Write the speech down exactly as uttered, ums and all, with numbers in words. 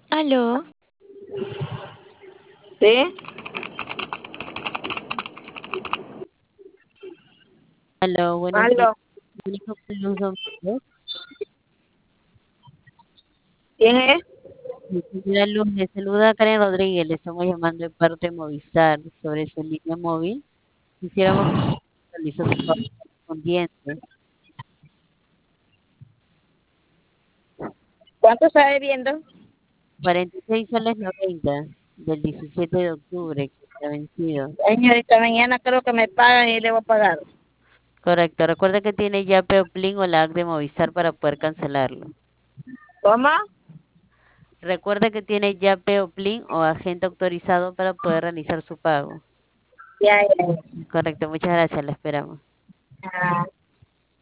Aló, ¿Sí? aló, buenos días. ¿Aló? Comunico con Luz Domínguez. ¿Quién es? Mi señora Luz, le saluda Karen Rodríguez. Le estamos llamando de parte de Movistar sobre su línea móvil. Quisiéramos que realice su pago correspondiente. ¿Cuánto está debiendo? cuarenta y seis soles noventa del diecisiete de octubre, que está vencido. Señorita, mañana creo que me pagan y debo pagar. Correcto. Recuerda que tiene ya Plin o la app de Movistar para poder cancelarlo. ¿Cómo? Recuerda que tiene ya Plin o agente autorizado para poder realizar su pago. Ya, ya, Correcto. Muchas gracias. La esperamos. ya.